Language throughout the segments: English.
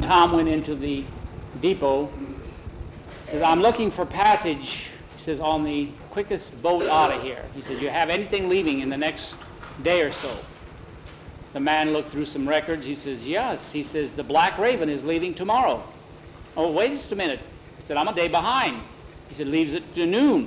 Tom went into the depot. He says, I'm looking for passage, he says, on the quickest boat out of here. He said, you have anything leaving in the next day or so? The man looked through some records. He says, yes. He says, the Black Raven is leaving tomorrow. Oh, wait just a minute. He said, I'm a day behind. He said, leaves at noon.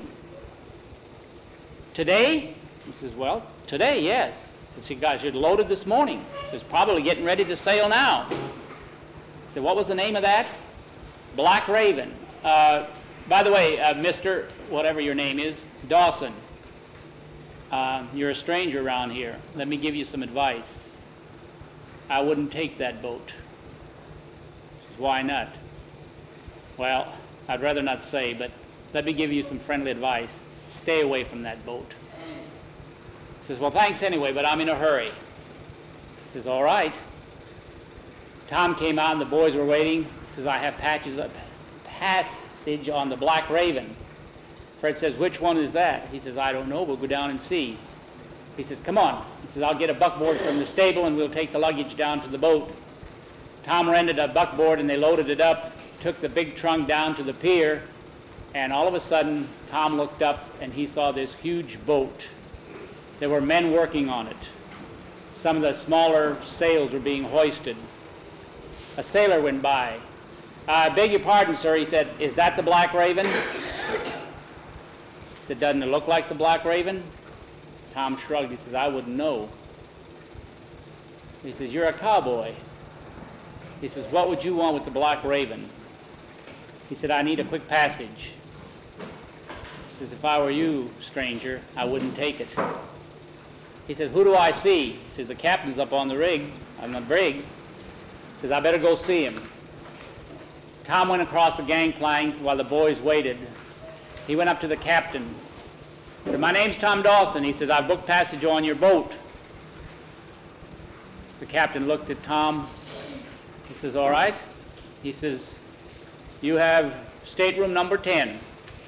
Today? He says, well, today, yes. He said, guys, you're loaded this morning. He says, probably getting ready to sail now. He said, what was the name of that? Black Raven. By the way, Mr. whatever your name is, Dawson, you're a stranger around here. Let me give you some advice. I wouldn't take that boat. He says, why not? Well, I'd rather not say, but let me give you some friendly advice. Stay away from that boat. He says, well, thanks anyway, but I'm in a hurry. He says, all right. Tom came out and the boys were waiting. He says, I have passage on the Black Raven. Fred says, which one is that? He says, I don't know. We'll go down and see. He says, come on. He says, I'll get a buckboard from the stable and we'll take the luggage down to the boat. Tom rented a buckboard and they loaded it up, took the big trunk down to the pier, and all of a sudden, Tom looked up and he saw this huge boat. There were men working on it. Some of the smaller sails were being hoisted. A sailor went by. I beg your pardon, sir, he said, is that the Black Raven? He said, doesn't it look like the Black Raven? Tom shrugged. He says, I wouldn't know. He says, you're a cowboy. He says, what would you want with the Black Raven? He said, I need a quick passage. He says, if I were you, stranger, I wouldn't take it. He says, who do I see? He says, the captain's up on the brig. He says, I better go see him. Tom went across the gangplank while the boys waited. He went up to the captain. He said, my name's Tom Dawson. He says, I've booked passage on your boat. The captain looked at Tom. He says, all right. He says, you have stateroom number 10,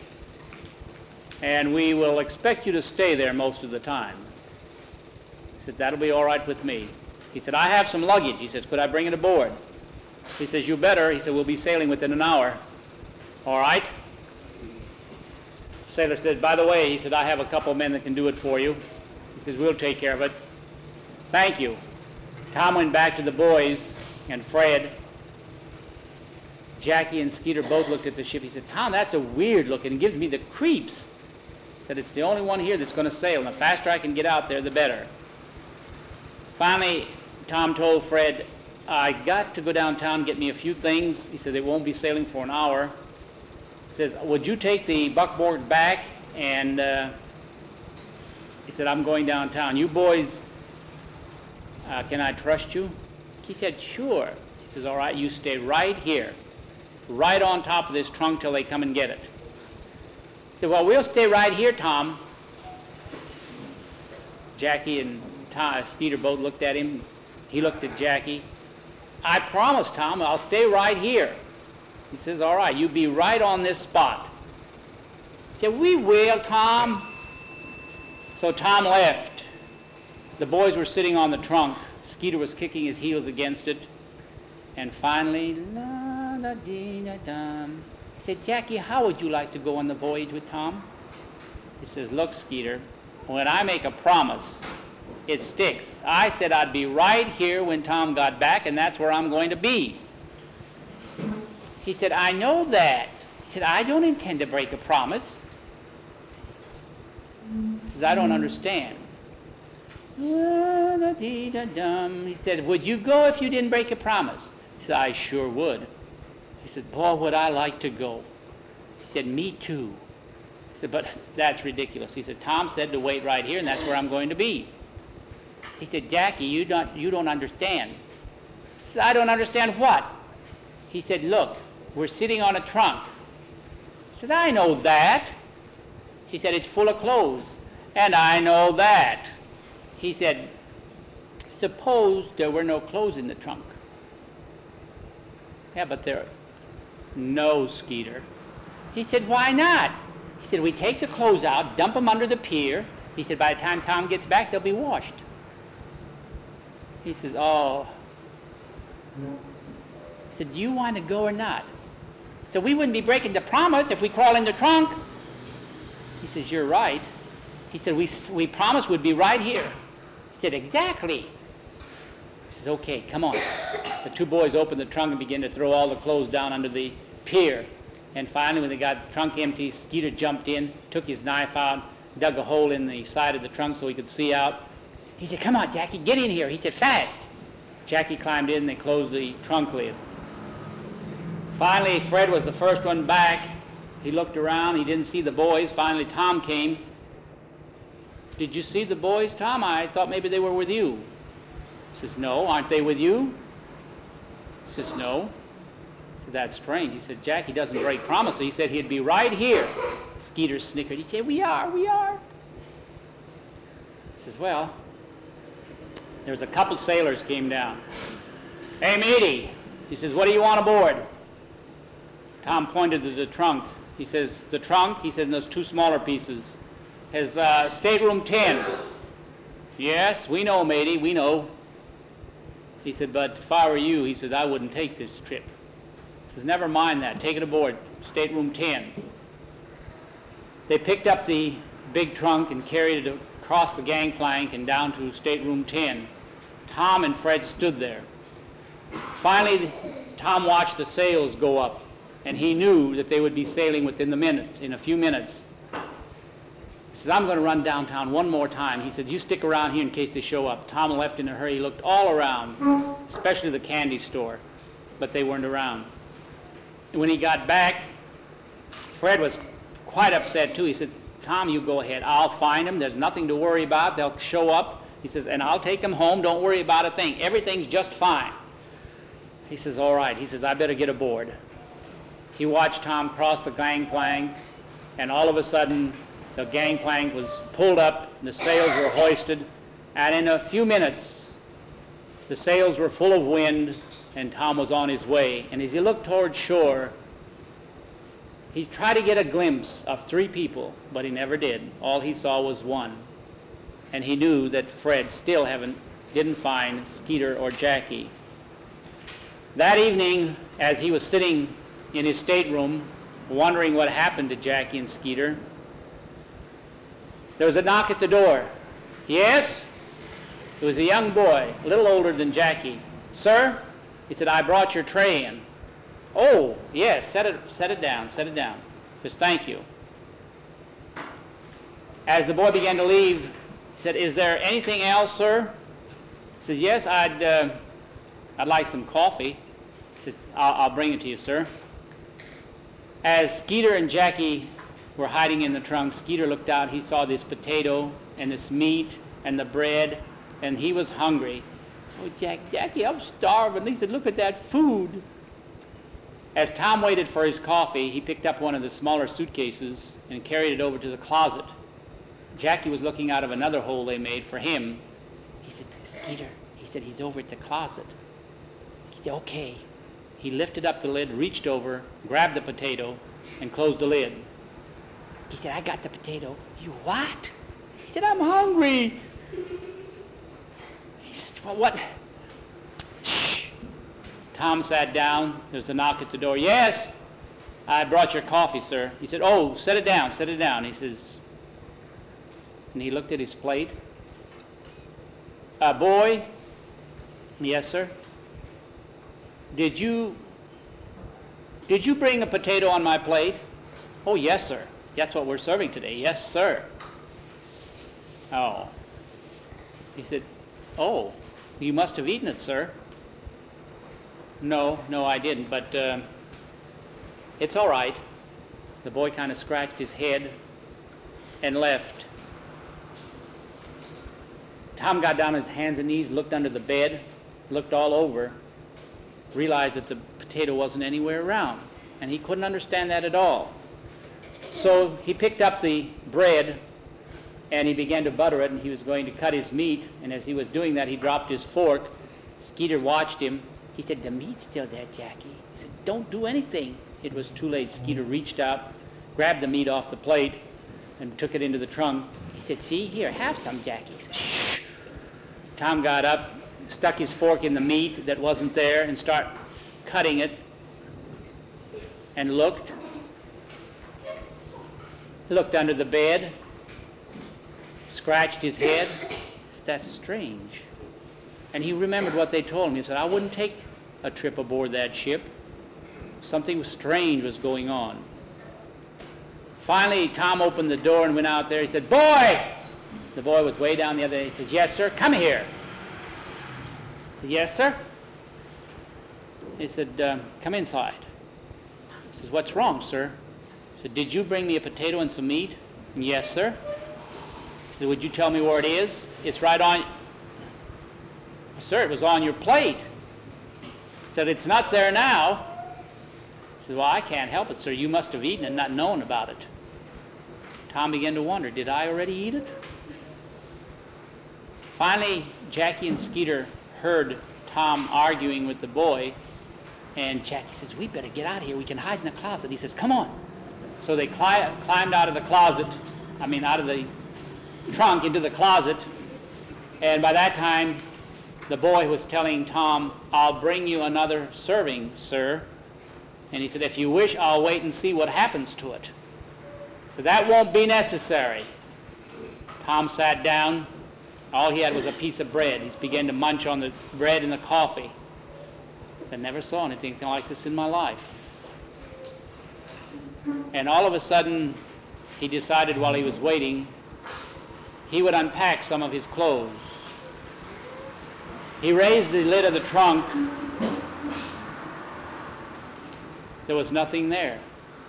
and we will expect you to stay there most of the time. He said, that'll be all right with me. He said, I have some luggage. He says, could I bring it aboard? He says, you better. He said, we'll be sailing within an hour. All right. The sailor said, by the way, he said, I have a couple of men that can do it for you. He says, we'll take care of it. Thank you. Tom went back to the boys and Fred. Jackie and Skeeter both looked at the ship. He said, Tom, that's a weird looking. It gives me the creeps. He said, it's the only one here that's going to sail, and the faster I can get out there, the better. Finally, Tom told Fred, I got to go downtown and get me a few things. He said, they won't be sailing for an hour. He says, would you take the buckboard back? And he said, I'm going downtown. You boys, can I trust you? He said, sure. He says, all right, you stay right here, right on top of this trunk till they come and get it. He said, well, we'll stay right here, Tom. Jackie and Skeeter both looked at him. He looked at Jackie. I promise, Tom, I'll stay right here. He says, all right, you be right on this spot. He said, we will, Tom. So Tom left. The boys were sitting on the trunk. Skeeter was kicking his heels against it. And finally, la-da-dee-da-dum. He said, Jackie, how would you like to go on the voyage with Tom? He says, look, Skeeter, when I make a promise, it sticks. I said I'd be right here when Tom got back, and that's where I'm going to be. He said, I know that. He said, I don't intend to break a promise. He says, I don't understand. La-da-dee-da-dum. He said, would you go if you didn't break a promise? He said, I sure would. He said, boy, would I like to go. He said, me too. He said, but that's ridiculous. He said, Tom said to wait right here, and that's where I'm going to be. He said, Jackie, you don't understand. He said, I don't understand what? He said, look, we're sitting on a trunk. He said, I know that. He said, it's full of clothes. And I know that. He said, suppose there were no clothes in the trunk. Yeah, but there are no, Skeeter. He said, why not? He said, we take the clothes out, dump them under the pier. He said, by the time Tom gets back, they'll be washed. He says, oh. He said, do you want to go or not? So we wouldn't be breaking the promise if we crawl in the trunk. He says, you're right. He said, we promised we'd be right here. He said, exactly. He says, okay, come on. The two boys opened the trunk and began to throw all the clothes down under the pier. And finally, when they got the trunk empty, Skeeter jumped in, took his knife out, dug a hole in the side of the trunk so he could see out. He said, come on, Jackie, get in here. He said, fast. Jackie climbed in, and they closed the trunk lid. Finally, Fred was the first one back. He looked around. He didn't see the boys. Finally, Tom came. Did you see the boys, Tom? I thought maybe they were with you. He says, no, aren't they with you? He says, no. I said, that's strange. He said, Jackie doesn't break promises. He said he'd be right here. Skeeter snickered. He said, we are. He says, well, there was a couple sailors came down. Hey, matey. He says, what do you want aboard? Tom pointed to the trunk. He says, the trunk? He said, and those two smaller pieces. Has stateroom 10. Yes, we know, matey, we know. He said, but if I were you, he says, I wouldn't take this trip. He says, never mind that. Take it aboard, stateroom 10. They picked up the big trunk and carried it across the gangplank and down to stateroom 10. Tom and Fred stood there. Finally, Tom watched the sails go up, and he knew that they would be sailing in a few minutes. He says, I'm going to run downtown one more time. He said, you stick around here in case they show up. Tom left in a hurry. He looked all around, especially the candy store, but they weren't around. And when he got back, Fred was quite upset too. He said, Tom, you go ahead. I'll find them. There's nothing to worry about. They'll show up. He says, and I'll take them home. Don't worry about a thing. Everything's just fine. He says, all right. He says, I better get aboard. He watched Tom cross the gangplank, and all of a sudden, the gangplank was pulled up, the sails were hoisted, and in a few minutes, the sails were full of wind, and Tom was on his way. And as he looked toward shore, he tried to get a glimpse of three people, but he never did. All he saw was one. And he knew that Fred still didn't find Skeeter or Jackie. That evening, as he was sitting in his stateroom, wondering what happened to Jackie and Skeeter, there was a knock at the door. Yes? It was a young boy, a little older than Jackie. Sir? He said, I brought your tray in. Oh, yes, set it down. He says, thank you. As the boy began to leave, he said, is there anything else, sir? He said, yes, I'd like some coffee. He said, I'll bring it to you, sir. As Skeeter and Jackie were hiding in the trunk, Skeeter looked out. He saw this potato and this meat and the bread, and he was hungry. Oh, Jackie, I'm starving. He said, look at that food. As Tom waited for his coffee, he picked up one of the smaller suitcases and carried it over to the closet. Jackie was looking out of another hole they made for him. He said, Skeeter, he said, he's over at the closet. He said, okay. He lifted up the lid, reached over, grabbed the potato, and closed the lid. He said, I got the potato. You what? He said, I'm hungry. He said, well, what? Shh. Tom sat down. There was a knock at the door. Yes, I brought your coffee, sir. He said, oh, set it down. He says, and he looked at his plate. Boy? Yes, sir. Did you bring a potato on my plate? Oh, yes, sir. That's what we're serving today. Yes, sir. Oh. He said, oh, you must have eaten it, sir. No, I didn't, but it's all right. The boy kind of scratched his head and left. Tom got down on his hands and knees, looked under the bed, looked all over, realized that the potato wasn't anywhere around, and he couldn't understand that at all. So he picked up the bread and he began to butter it, and he was going to cut his meat, and as he was doing that, he dropped his fork. Skeeter watched him. He said, the meat's still there, Jackie. He said, don't do anything. It was too late. Skeeter reached out, grabbed the meat off the plate, and took it into the trunk. He said, see, here, have some, Jackie. He said, shh. Tom got up, stuck his fork in the meat that wasn't there, and started cutting it and looked under the bed, scratched his head. That's strange. And he remembered what they told him. He said, I wouldn't take a trip aboard that ship. Something strange was going on. Finally, Tom opened the door and went out there. He said, boy! The boy was way down the other end. He said, yes, sir, come here. He said, yes, sir. He said, come inside. He says, what's wrong, sir? He said, did you bring me a potato and some meat? Yes, sir. He said, would you tell me where it is? It's right on... Sir, it was on your plate. He said, it's not there now. He said, well, I can't help it, sir. You must have eaten it and not known about it. Tom began to wonder, did I already eat it? Finally, Jackie and Skeeter heard Tom arguing with the boy, and Jackie says, we better get out of here. We can hide in the closet. He says, come on. So they climbed out of the closet, out of the trunk into the closet, and by that time, the boy was telling Tom, I'll bring you another serving, sir. And he said, if you wish, I'll wait and see what happens to it. So that won't be necessary. Tom sat down. All he had was a piece of bread. He began to munch on the bread and the coffee. I never saw anything like this in my life. And all of a sudden, he decided while he was waiting, he would unpack some of his clothes. He raised the lid of the trunk. There was nothing there.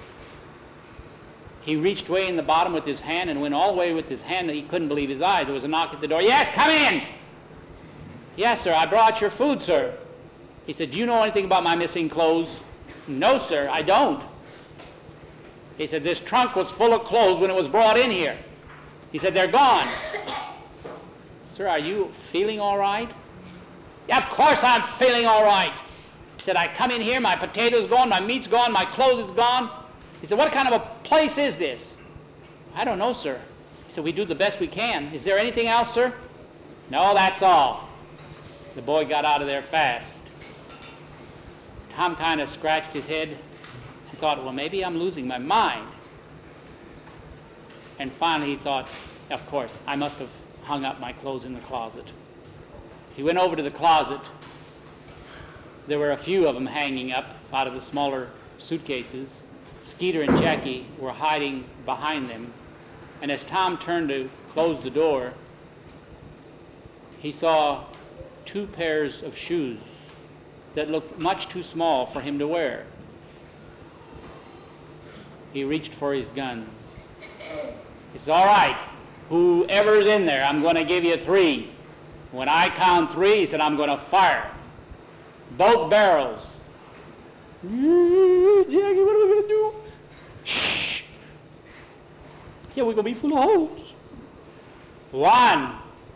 He reached way in the bottom with his hand and went all the way with his hand. He couldn't believe his eyes. There was a knock at the door. Yes, come in. Yes, sir, I brought your food, sir. He said, do you know anything about my missing clothes? No, sir, I don't. He said, this trunk was full of clothes when it was brought in here. He said, they're gone. Sir, are you feeling all right? Yeah, of course I'm feeling all right. He said, I come in here, my potatoes gone, my meat's gone, my clothes is gone. He said, what kind of a place is this? I don't know, sir. He said, we do the best we can. Is there anything else, sir? No, that's all. The boy got out of there fast. Tom kind of scratched his head and thought, well, maybe I'm losing my mind. And finally he thought, of course, I must have hung up my clothes in the closet. He went over to the closet. There were a few of them hanging up out of the smaller suitcases. Skeeter and Jackie were hiding behind them. And as Tom turned to close the door, he saw 2 pairs of shoes that looked much too small for him to wear. He reached for his guns. He said, all right, whoever's in there, I'm going to give you 3. When I count 3, he said, I'm going to fire. Both barrels. Jackie, what are we going to do? Shh. He said, we're going to be full of holes. 1.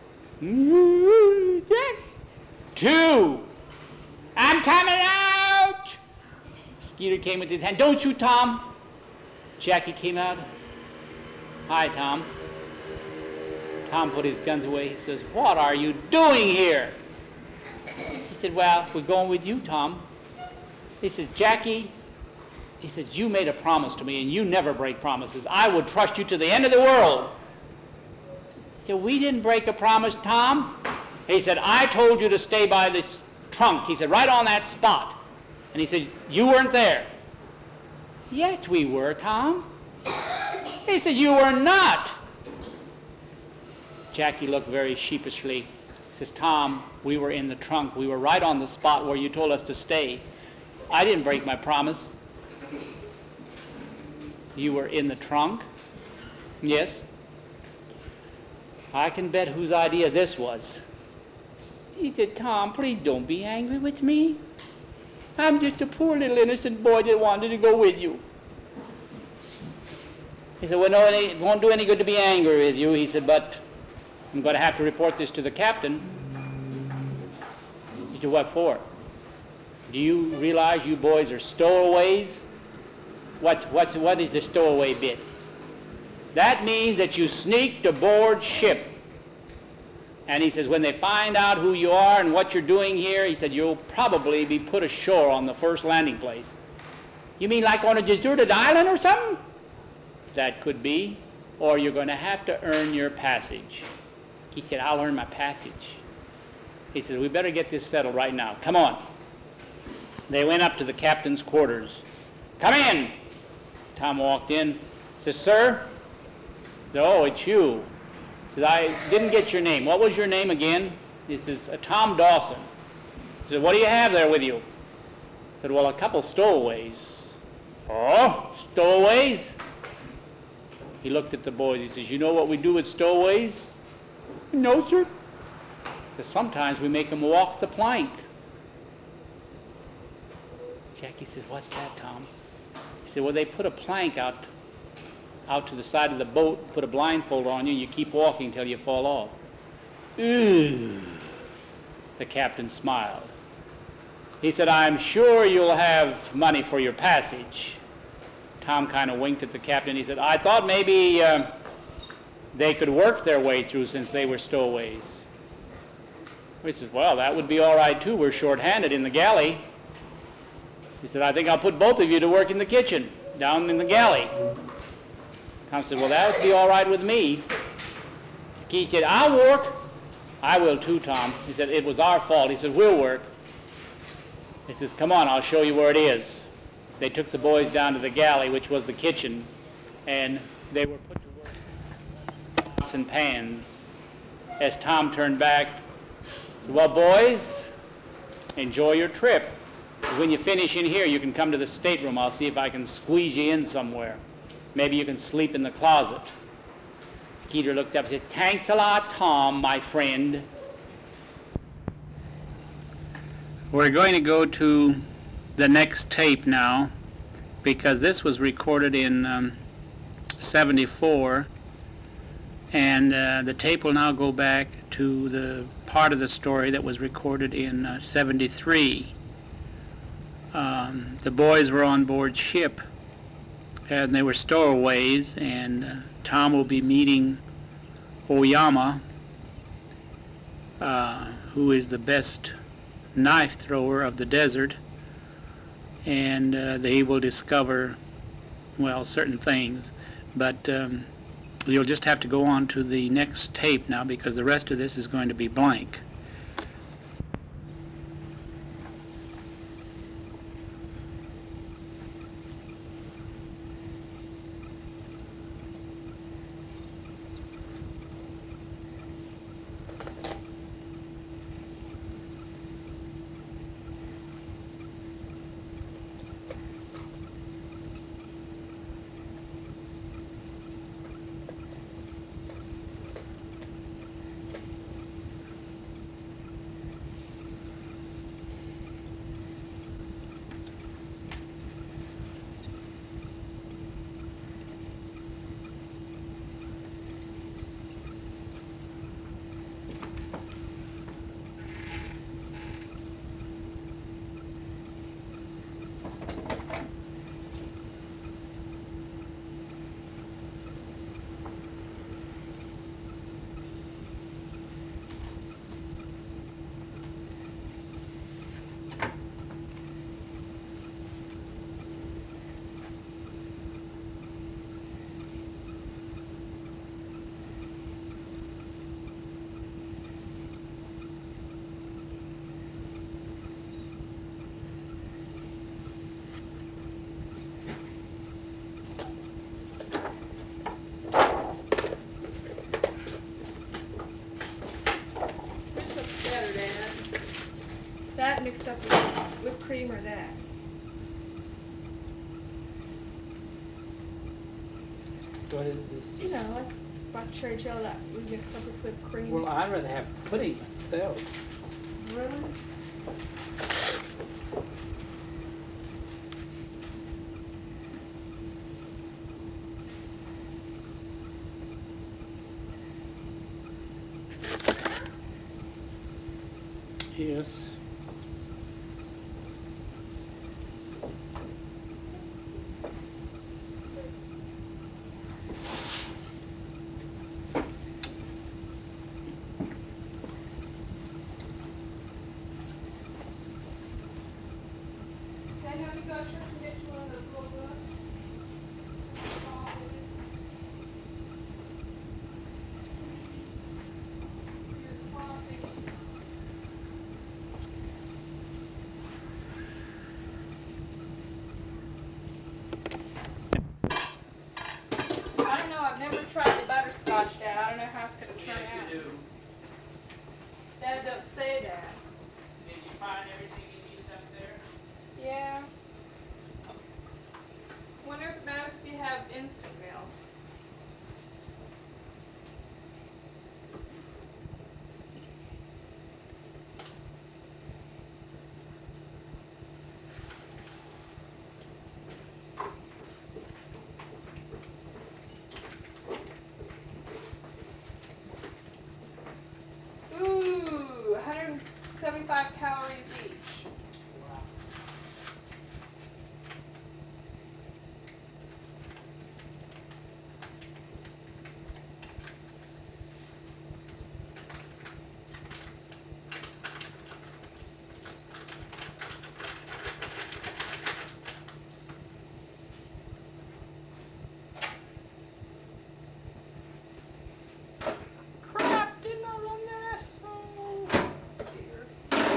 2. I'm coming out. Skeeter came with his hand. Don't shoot, Tom. Jackie came out. Hi, Tom. Tom put his guns away. He says, what are you doing here? He said, well, we're going with you, Tom. He says, Jackie, he says, you made a promise to me, and you never break promises. I would trust you to the end of the world. He said, we didn't break a promise, Tom. He said, I told you to stay by this trunk. He said, right on that spot. And he said, you weren't there. Yes, we were, Tom. He said, you were not. Jackie looked very sheepishly. He says, Tom, we were in the trunk. We were right on the spot where you told us to stay. I didn't break my promise. You were in the trunk? Yes. I can bet whose idea this was. He said, Tom, please don't be angry with me. I'm just a poor little innocent boy that wanted to go with you. He said, well, no, it won't do any good to be angry with you. He said, but I'm going to have to report this to the captain. He said, what for? Do you realize you boys are stowaways? What is the stowaway bit? That means that you sneaked aboard ship. And he says, when they find out who you are and what you're doing here, he said, you'll probably be put ashore on the first landing place. You mean like on a deserted island or something? That could be. Or you're going to have to earn your passage. He said, I'll earn my passage. He said, we better get this settled right now. Come on. They went up to the captain's quarters. Come in. Tom walked in. He says, sir? He said, oh, it's you. He says, I didn't get your name. What was your name again? He says, Tom Dawson. He said, what do you have there with you? He said, well, a couple stowaways. Oh, stowaways? He looked at the boys. He says, you know what we do with stowaways? No, sir. He says, sometimes we make them walk the plank. Jackie says, what's that, Tom? He said, well, they put a plank out to the side of the boat, put a blindfold on you, and you keep walking till you fall off. Ooh. The captain smiled. He said, I'm sure you'll have money for your passage. Tom kind of winked at the captain. He said, I thought maybe they could work their way through since they were stowaways. He says, well, that would be all right, too. We're short-handed in the galley. He said, I think I'll put both of you to work in the kitchen, down in the galley. Tom said, well, that would be all right with me. He said, I'll work. I will, too, Tom. He said, it was our fault. He said, we'll work. He says, come on, I'll show you where it is. They took the boys down to the galley, which was the kitchen, and they were put to work with pots and pans. As Tom turned back, he said, well, boys, enjoy your trip. When you finish in here, you can come to the stateroom. I'll see if I can squeeze you in somewhere. Maybe you can sleep in the closet. Skeeter looked up and said, thanks a lot, Tom, my friend. We're going to go to the next tape now, because this was recorded in 74, and the tape will now go back to the part of the story that was recorded in 73. The boys were on board ship, and they were stowaways, and Tom will be meeting Oyama, who is the best knife thrower of the desert, and they will discover, well, certain things. But you'll just have to go on to the next tape now, because the rest of this is going to be blank. That mixed up with whipped cream or that? What is this? You know, I bought cherry trail that was mixed up with whipped cream. Well, I'd rather have pudding myself. Really? Yes. Daddy, have you go to church and get you one of those little books? Your coffee. I don't know, I've never tried the butterscotch, Dad. I don't know how it's going to turn out. Yes, you do. Dad, don't say that. Did you find everything you needed up there? Yeah. Wonder if it matters if you have instant milk. Ooh, 175 calories each. Crap, didn't I run that? Oh, dear.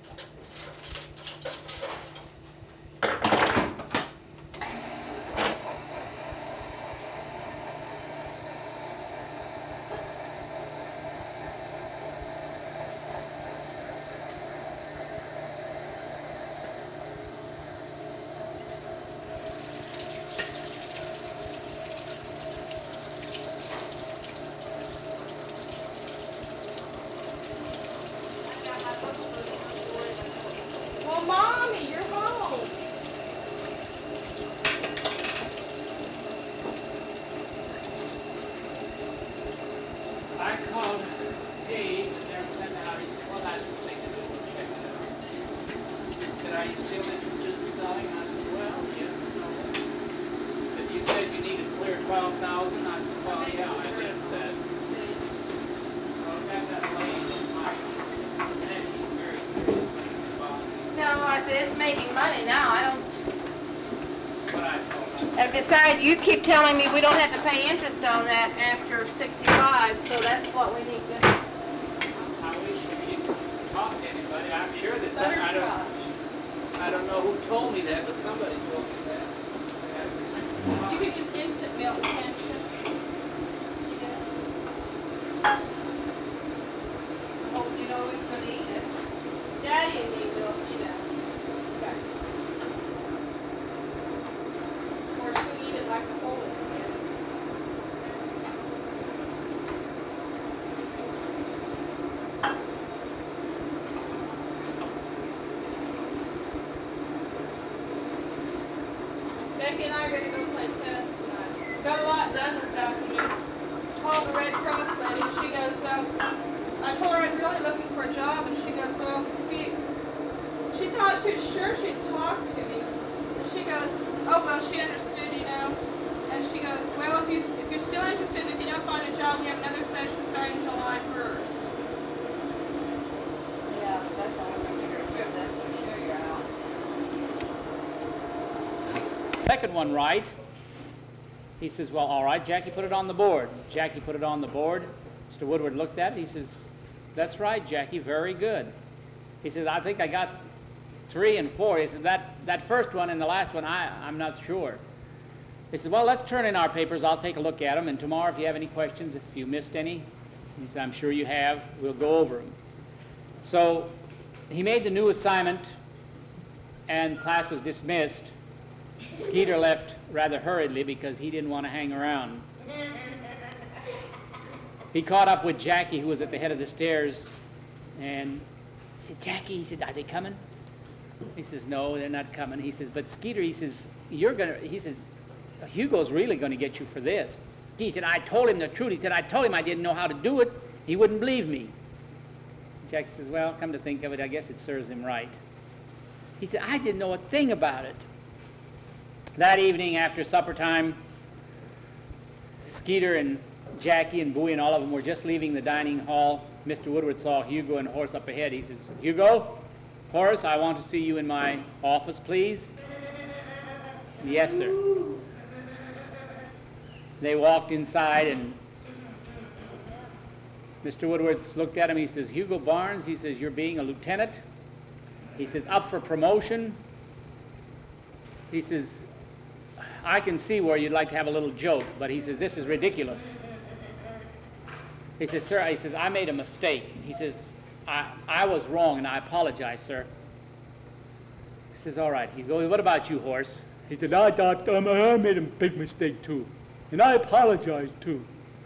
Well, Mommy, you're home. I called Dave and never sent out. He said, well, that's the thing to do. We'll check it out. He said, are you still interested in selling? I said, well, yes and no. But you said you needed to clear 12,000. I said, well, yeah, I guess that. Well, got that lady in mind. And he's very serious about it. No, I said it's making money now. I don't. What I told him. And besides, you keep telling me we don't have to pay interest on that after 65, so that's what we need to. I wish you could talk to anybody. I'm sure that some, I don't know who told me that, but somebody told me that. You could use instant milk, can't you? Hope you know who's going to eat it. Daddy and me will, you know. Of course, we eat it like a whole in here. Becky and I are going to go play tennis tonight. Got a lot done this afternoon. Called the Red Cross lady and she goes, well, I told her I was really looking for a job and she goes, well, she thought she was sure she'd talk to me. And she goes, oh, well, she understood, you know. And she goes, well, if you're still interested, if you don't find a job, we have another session starting July 1st. Yeah, that's all I'm going to trip. That's for sure you're out. Second one right. He says, well, all right, Jackie put it on the board. Jackie put it on the board. Mr. Woodward looked at it. He says, that's right, Jackie, very good. He says, I think I got 3 and 4. He said, that first one and the last one, I'm not sure. He said, well, let's turn in our papers. I'll take a look at them. And tomorrow, if you have any questions, if you missed any, he said, I'm sure you have. We'll go over them. So he made the new assignment, and class was dismissed. Skeeter left rather hurriedly because he didn't want to hang around. He caught up with Jackie, who was at the head of the stairs, and he said, Jackie, he said, are they coming? He says, no, they're not coming. He says, but Skeeter, he says, he says, Hugo's really going to get you for this. He said, I told him the truth. He said, I told him I didn't know how to do it. He wouldn't believe me. Jackie says, well, come to think of it, I guess it serves him right. He said, I didn't know a thing about it. That evening after supper time, Skeeter and Jackie and Bowie and all of them were just leaving the dining hall. Mr. Woodward saw Hugo and Horse up ahead. He says, Hugo, Horace, I want to see you in my office, please. Yes, sir. They walked inside, and Mr. Woodward looked at him. He says, Hugo Barnes, he says, you're being a lieutenant. He says, up for promotion. He says, I can see where you'd like to have a little joke, but he says, this is ridiculous. He says, sir, he says, I made a mistake. He says, I was wrong, and I apologize, sir. He says, all right. He goes, what about you, Horace? He said, I made a big mistake, too, and I apologize, too.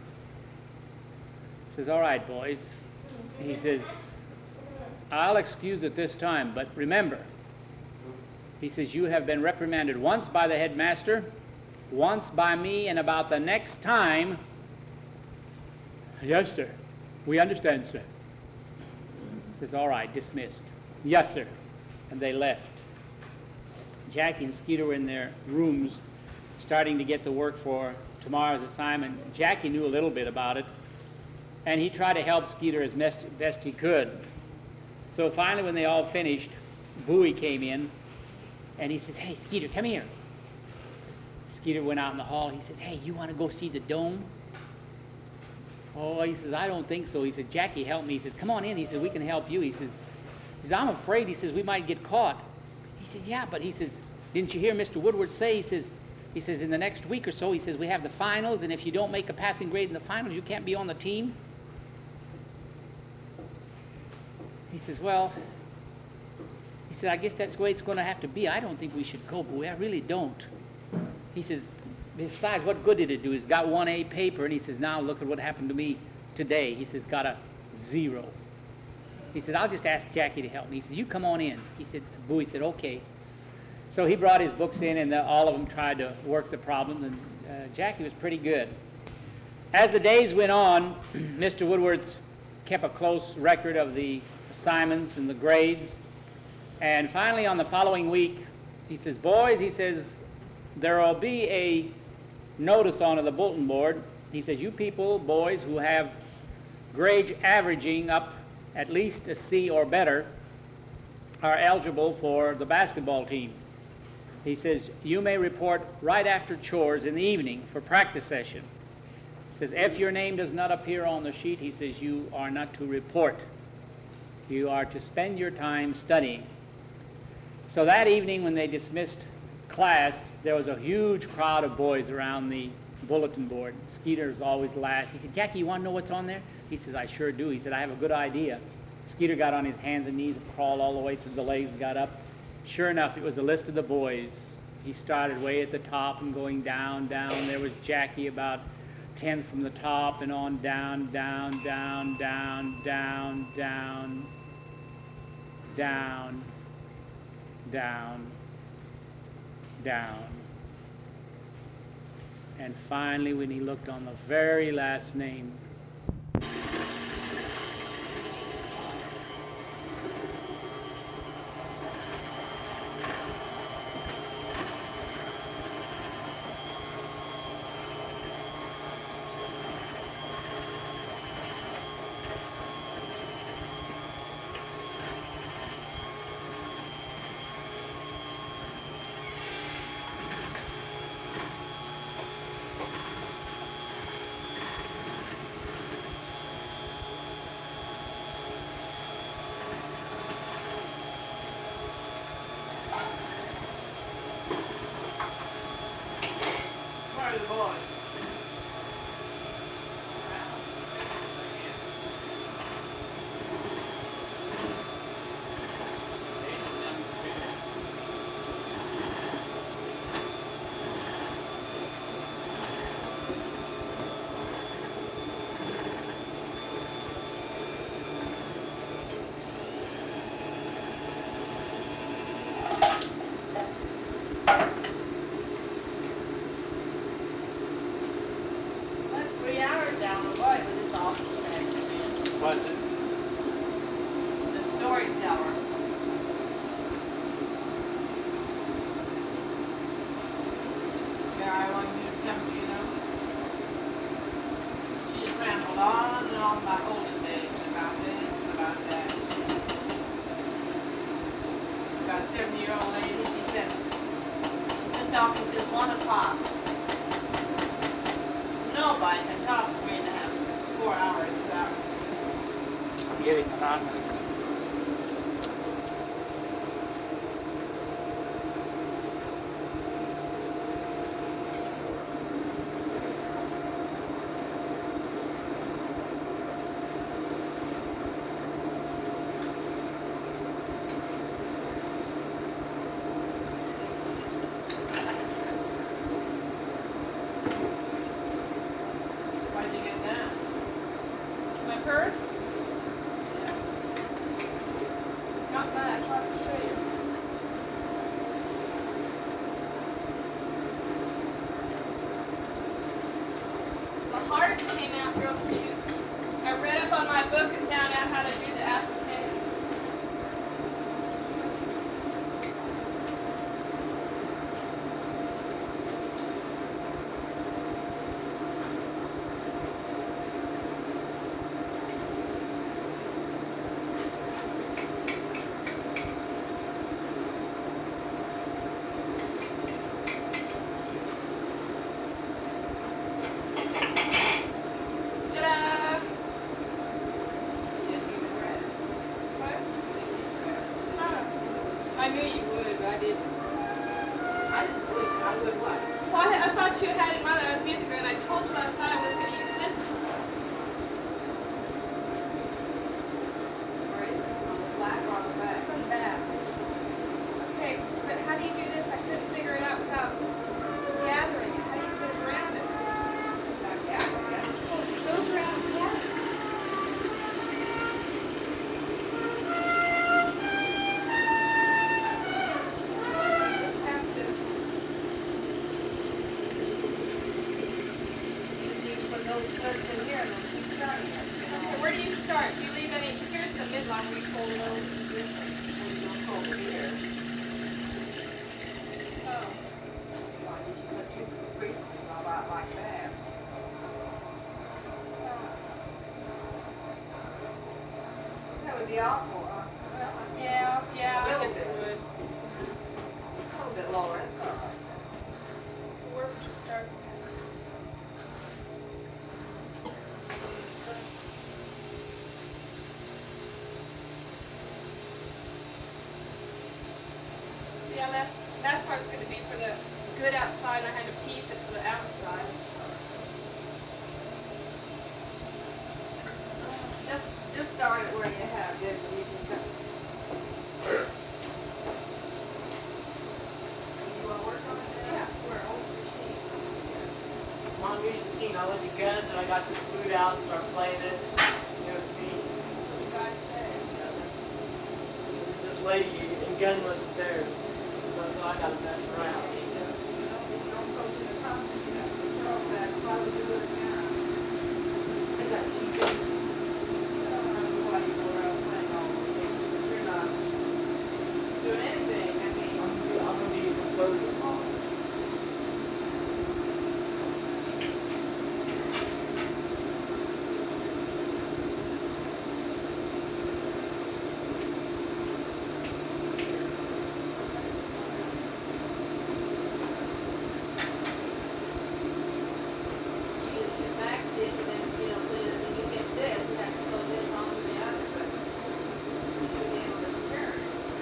He says, all right, boys. He says, I'll excuse it this time, but remember, he says, you have been reprimanded once by the headmaster, once by me, and about the next time. Yes, sir. We understand, sir. He says, all right, dismissed. Yes, sir. And they left. Jackie and Skeeter were in their rooms starting to get to work for tomorrow's assignment. Jackie knew a little bit about it, and he tried to help Skeeter as best he could. So finally, when they all finished, Bowie came in, and he says, hey, Skeeter, come here. Skeeter went out in the hall. He says, hey, you want to go see the dome? Oh, he says, I don't think so. He said, Jackie, help me. He says, come on in. He says, we can help you. He says, I'm afraid, he says, we might get caught. He said, yeah, but he says, didn't you hear Mr. Woodward say, he says, in the next week or so, he says, we have the finals, and if you don't make a passing grade in the finals, you can't be on the team. He says, well, he said, I guess that's the way it's going to have to be. I don't think we should go, Bowie. I really don't. He says, besides, what good did it do? He's got 1A paper, and he says, now look at what happened to me today. He says, got a 0. He said, I'll just ask Jackie to help me. He said, you come on in. He said, Bowie said, okay. So he brought his books in, and all of them tried to work the problem, and Jackie was pretty good. As the days went on, Mr. Woodward kept a close record of the assignments and the grades, and finally on the following week, he says, boys, he says, there will be a notice on the bulletin board. He says, you people, boys, who have grades averaging up at least a C or better are eligible for the basketball team. He says, you may report right after chores in the evening for practice session. He says, if your name does not appear on the sheet, he says, you are not to report. You are to spend your time studying. So that evening when they dismissed class, there was a huge crowd of boys around the bulletin board. Skeeter's always laughed. He said, Jackie, you want to know what's on there? He says, I sure do. He said, I have a good idea. Skeeter got on his hands and knees and crawled all the way through the legs and got up. Sure enough, it was a list of the boys. He started way at the top and going down. There was Jackie about 10 from the top and on down, down, down. And finally, when he looked on the very last name, talk until 1 o'clock. Nobody can talk for 3.5, 4 hours about. I'm getting monotonous. What did you get done? My purse? Not much, I'll have to show you. The heart came out real cute. I read up on my book and found out how to do the applique. Ta-da! What? I knew you would, but I didn't. I didn't believe it. I would what? Well, I thought you had it in mind that I was using it, and I told you last night I was going to use this. Or is it on the black or on the back? It's on the back. Okay, but how do you do this? I couldn't figure it out without gathering it. How do you put it around it? Yeah. Oh, it goes around together. Just have to. You just need to put those studs in here and then keep turning it. Okay, where do you start? Do you leave any? Here's the midline where you pull those. When you don't pull here. Oh. Why did you put 2 creases all out like that? That would be awful, huh? Yeah, I Little guess it bit. would. A little bit lower, that's all right. Where would you start? See, I left, that part's going to be for the good outside, and I had to piece it for the outside. Just start it where you have this and you can cut. You wanna work on it now? Yeah. We're old machine. Mom, you should see all of the guns and I got this food out and start playing it. You know, it's me. God say. This lady in gun wasn't there. So I gotta mess around. Don't go to the top, you have to throw that, probably do it now. I got cheap. I don't know why you go around playing all those games. You're not doing anything, I mean. I'm gonna be composing, Mom. If Max did, then, when you get this, you have to sew this onto the other, but you should be able to turn.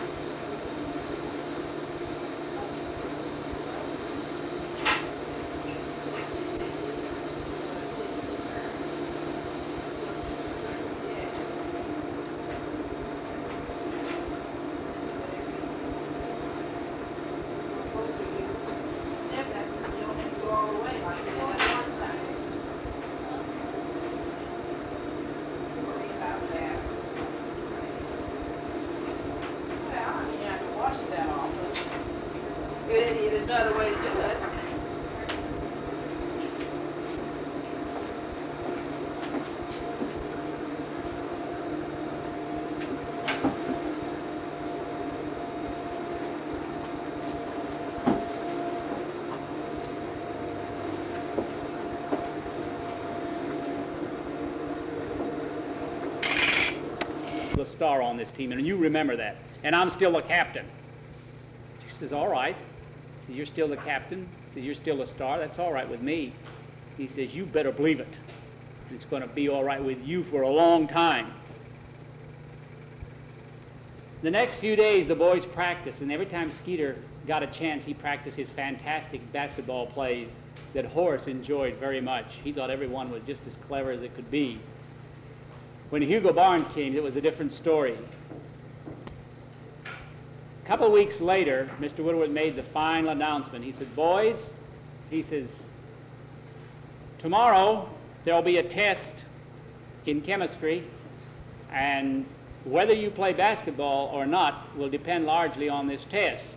Snip that, you don't have to go all the way like that on one side. Worry about that. Well, I mean, you have to wash it that often. There's no other way to do it. The star on this team, and you remember that. And I'm still a captain. She says, all right. says, you're still the captain. He says, you're still a star. That's all right with me. He says, you better believe it. It's going to be all right with you for a long time. The next few days, the boys practiced, and every time Skeeter got a chance, he practiced his fantastic basketball plays that Horace enjoyed very much. He thought everyone was just as clever as it could be. When Hugo Barnes came, it was a different story. A couple of weeks later, Mr. Woodward made the final announcement. He said, boys, he says, tomorrow there'll be a test in chemistry, and whether you play basketball or not will depend largely on this test.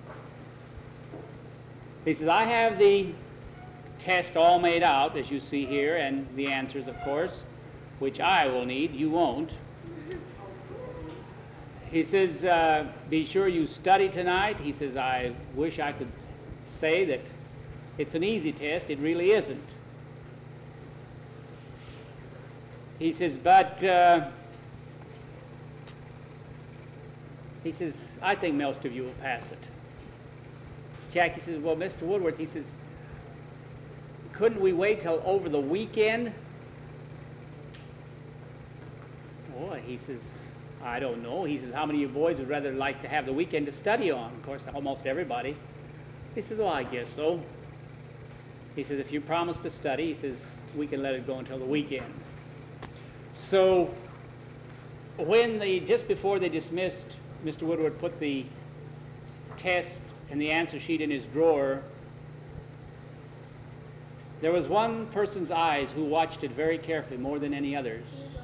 He says, I have the test all made out, as you see here, and the answers, of course, which I will need. You won't. He says, be sure you study tonight. He says, I wish I could say that it's an easy test. It really isn't. He says, but he says, I think most of you will pass it. Jackie says, well, Mr. Woodward, he says, couldn't we wait till over the weekend? Boy, he says, I don't know. He says, how many of you boys would rather like to have the weekend to study on? Of course, almost everybody. He says, well, I guess so. He says, if you promise to study, he says, we can let it go until the weekend. So when just before they dismissed, Mr. Woodward put the test and the answer sheet in his drawer. There was one person's eyes who watched it very carefully, more than any others.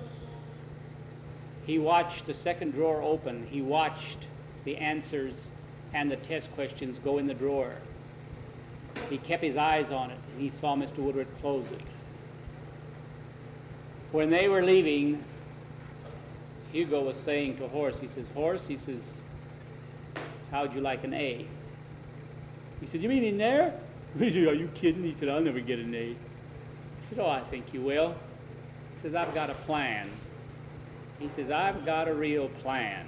He watched the second drawer open. He watched the answers and the test questions go in the drawer. He kept his eyes on it, and he saw Mr. Woodward close it. When they were leaving, Hugo was saying to Horace, he says, Horace, he says, how'd you like an A? He said, you mean in there? He said, are you kidding? He said, I'll never get an A. He said, oh, I think you will. He says, I've got a plan. He says, I've got a real plan.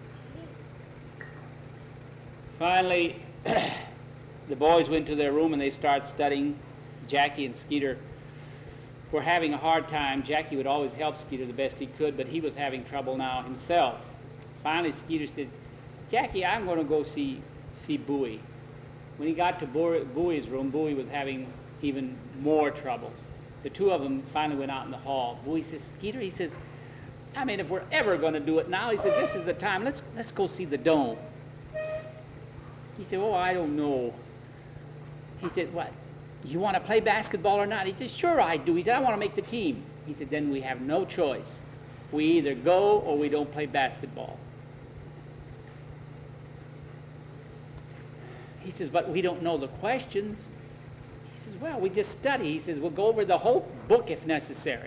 Finally, the boys went to their room and they started studying. Jackie and Skeeter were having a hard time. Jackie would always help Skeeter the best he could, but he was having trouble now himself. Finally, Skeeter said, Jackie, I'm going to go see Bowie. When he got to Bowie's room, Bowie was having even more trouble. The two of them finally went out in the hall. Bowie says, Skeeter, he says, I mean, if we're ever going to do it now, he said, this is the time. Let's go see the Dome. He said, oh, I don't know. He said, what? You want to play basketball or not? He said, sure I do. He said, I want to make the team. He said, then we have no choice. We either go or we don't play basketball. He says, but we don't know the questions. He says, well, we just study. He says, we'll go over the whole book if necessary.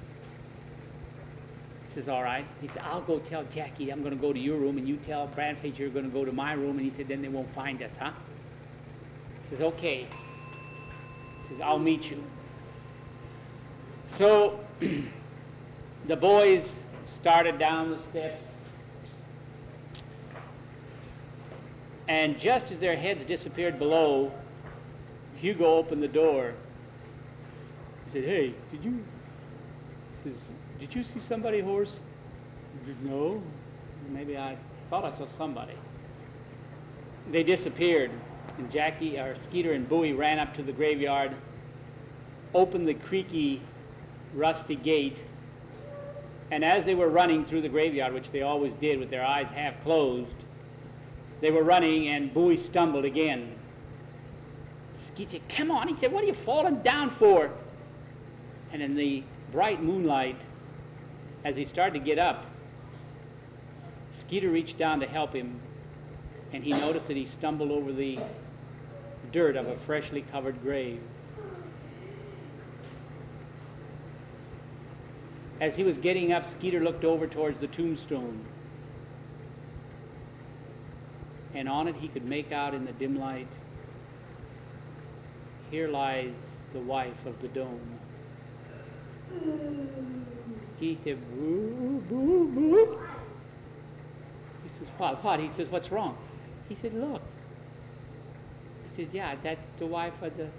He says, all right. He said, I'll go tell Jackie I'm going to go to your room, and you tell Bradford you're going to go to my room. And he said, then they won't find us, huh? He says, okay. He says, I'll meet you. So the boys started down the steps. And just as their heads disappeared below, Hugo opened the door. He said, hey, he says, did you see somebody, Horace? He said, no. Maybe I thought I saw somebody. They disappeared, and Jackie, or Skeeter and Bowie ran up to the graveyard, opened the creaky, rusty gate, and as they were running through the graveyard, which they always did with their eyes half closed, they were running, and Bowie stumbled again. Skeeter said, come on. He said, what are you falling down for? And in the bright moonlight, as he started to get up, Skeeter reached down to help him, and he noticed that he stumbled over the dirt of a freshly covered grave. As he was getting up, Skeeter looked over towards the tombstone. And on it he could make out in the dim light, here lies the wife of the Dome. Skeeter said, boo, boo, boo. He says, what? He says, what's wrong? He said, look. He says, yeah, that's the wife of the...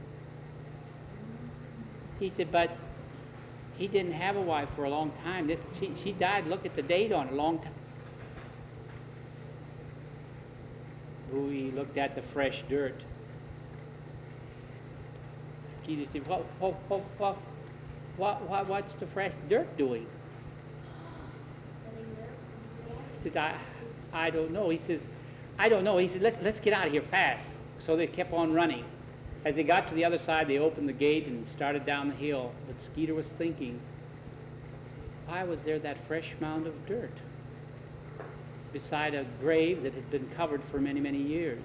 He said, but he didn't have a wife for a long time. She died, look at the date on it, a long time. Bowie looked at the fresh dirt. Skeeter said, what's the fresh dirt doing? He says, I don't know. He says, I don't know. He said, let's get out of here fast. So they kept on running. As they got to the other side, they opened the gate and started down the hill. But Skeeter was thinking, why was there that fresh mound of dirt beside a grave that had been covered for many, many years?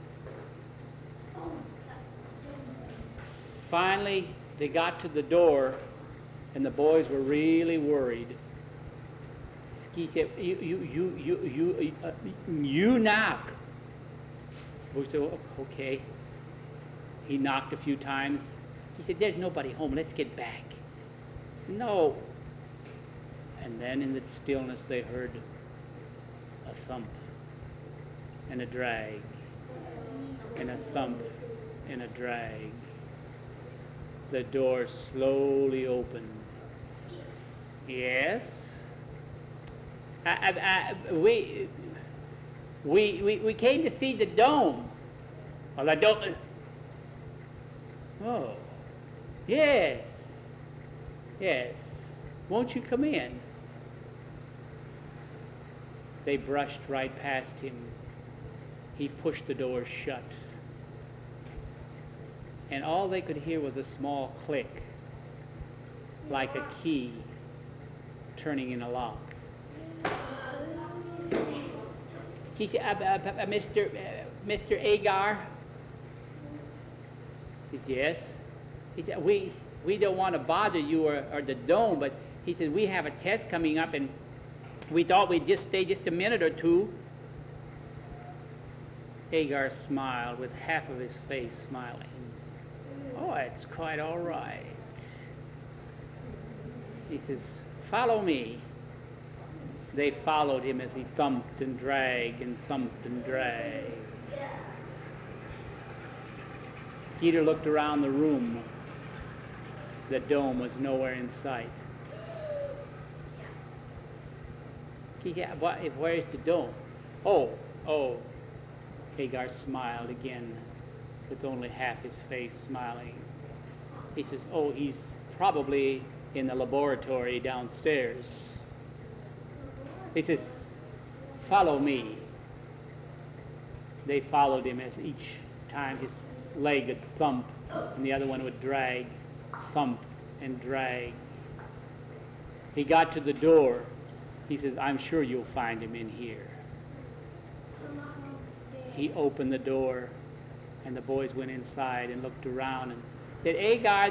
Finally, they got to the door, and the boys were really worried. He said, you knock. We said, okay. He knocked a few times. He said, there's nobody home. Let's get back. He said, no. And then in the stillness, they heard a thump and a drag and a thump and a drag. The door slowly opened. Yes? We came to see the dome. Well, the dome. Oh, yes, yes. Won't you come in? They brushed right past him. He pushed the door shut. And all they could hear was a small click, like a key turning in a lock. He said, Mr. Agar? He says, yes. He said, we don't want to bother you or the dome, but he said, we have a test coming up, and we thought we'd just stay just a minute or two. Agar smiled with half of his face smiling. Oh, it's quite all right. He says, follow me. They followed him as he thumped and dragged and thumped and dragged. Skeeter looked around the room. The dome was nowhere in sight. He said, where's the dome? Oh. Agar smiled again, with only half his face smiling. He says, oh, he's probably in the laboratory downstairs. He says, follow me. They followed him as each time his leg would thump and the other one would drag, thump and drag. He got to the door. He says, I'm sure you'll find him in here. He opened the door, and the boys went inside and looked around and said, Agar,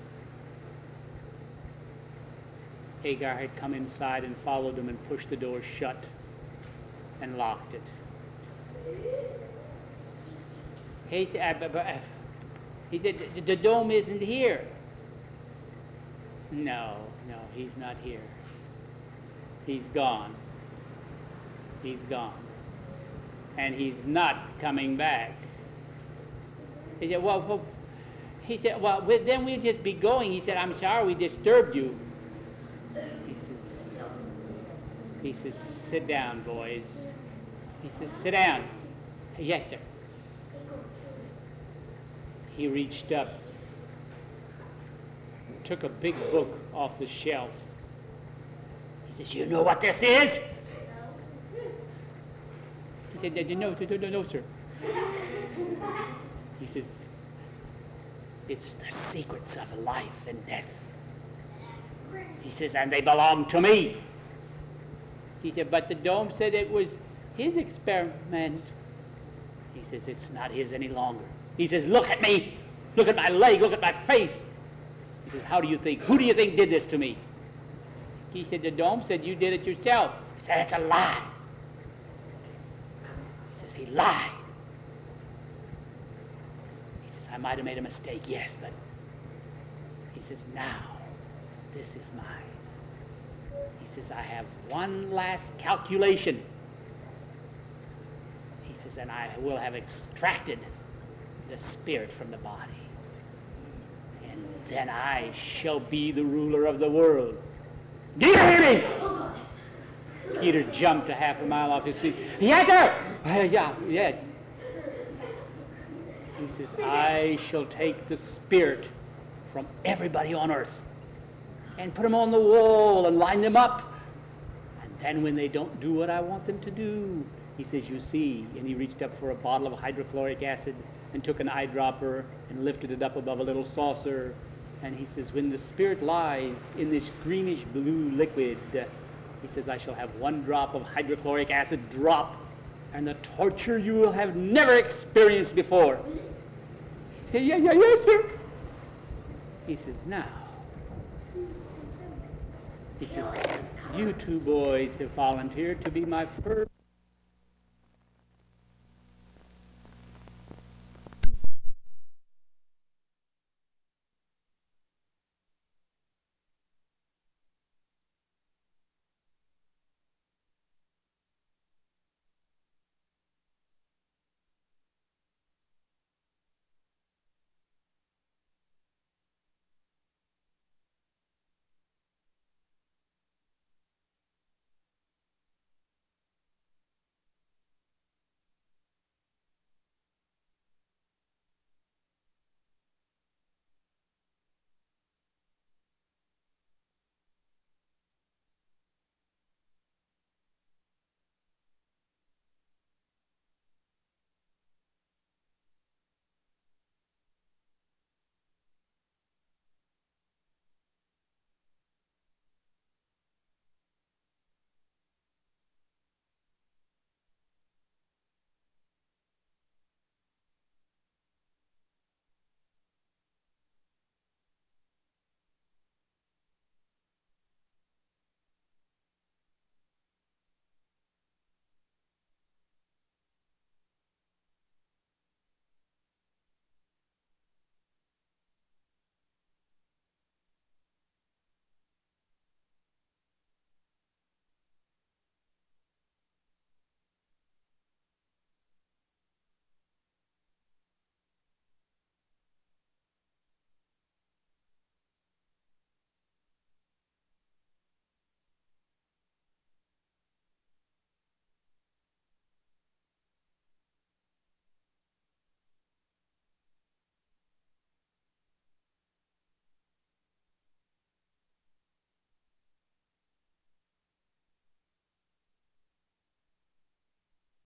Agar had come inside and followed him and pushed the door shut and locked it. He said, the dome isn't here. No, he's not here. He's gone. He's gone. And he's not coming back. He said, then we'll just be going. He said, I'm sorry we disturbed you. He says, sit down, boys. He says, sit down. Yes, sir. He reached up, took a big book off the shelf. He says, you know what this is? He said, no, sir. He says, it's the secrets of life and death. He says, and they belong to me. He said, but the dome said it was his experiment. He says, it's not his any longer. He says, look at me. Look at my leg. Look at my face. He says, who do you think did this to me? He said, the dome said you did it yourself. He said, that's a lie. He says, he lied. He says, I might have made a mistake, yes, but he says, now this is mine. He says, I have one last calculation. He says, and I will have extracted the spirit from the body. And then I shall be the ruler of the world. Do you hear me? Peter jumped a half a mile off his feet. Yes, sir! Yeah. He says, I shall take the spirit from everybody on earth and put them on the wall and line them up. And then when they don't do what I want them to do, he says, you see, and he reached up for a bottle of hydrochloric acid and took an eyedropper and lifted it up above a little saucer. And he says, when the spirit lies in this greenish blue liquid, he says, I shall have 1 drop of hydrochloric acid drop, and the torture you will have never experienced before. He said, yeah, sir. He says, now, he says, you 2 boys have volunteered to be my first